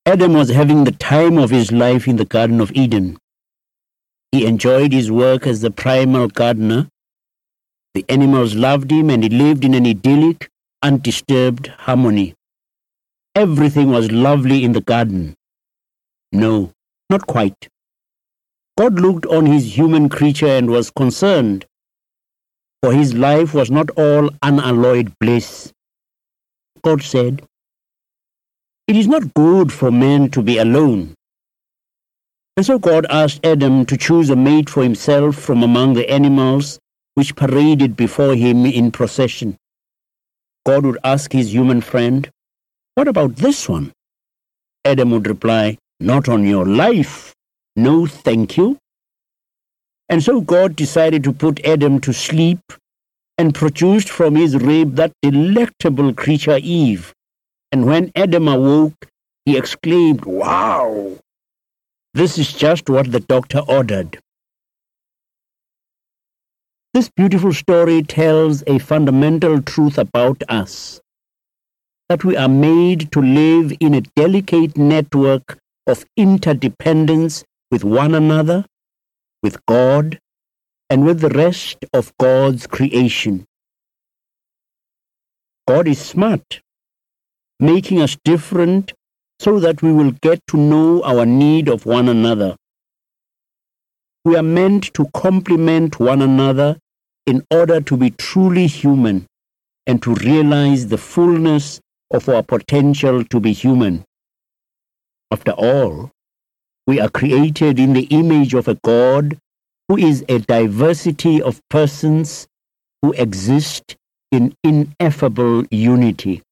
Adam was having the time of his life in the Garden of Eden. He enjoyed his work as the primal gardener. The animals loved him, and he lived in an idyllic, undisturbed harmony. Everything was lovely in the garden. No, not quite. God looked on his human creature and was concerned, for his life was not all unalloyed bliss. God said, "It is not good for man to be alone." And so God asked Adam to choose a mate for himself from among the animals which paraded before him in procession. God would ask his human friend, "What about this one?" Adam would reply, "Not on your life. No, thank you." And so God decided to put Adam to sleep and produced from his rib that delectable creature Eve. And when Adam awoke, he exclaimed, "Wow! This is just what the doctor ordered." This beautiful story tells a fundamental truth about us, that we are made to live in a delicate network of interdependence with one another, with God, and with the rest of God's creation. God is smart, making us different so that we will get to know our need of one another. We are meant to complement one another in order to be truly human and to realize the fullness of our potential to be human. After all, we are created in the image of a God who is a diversity of persons who exist in ineffable unity.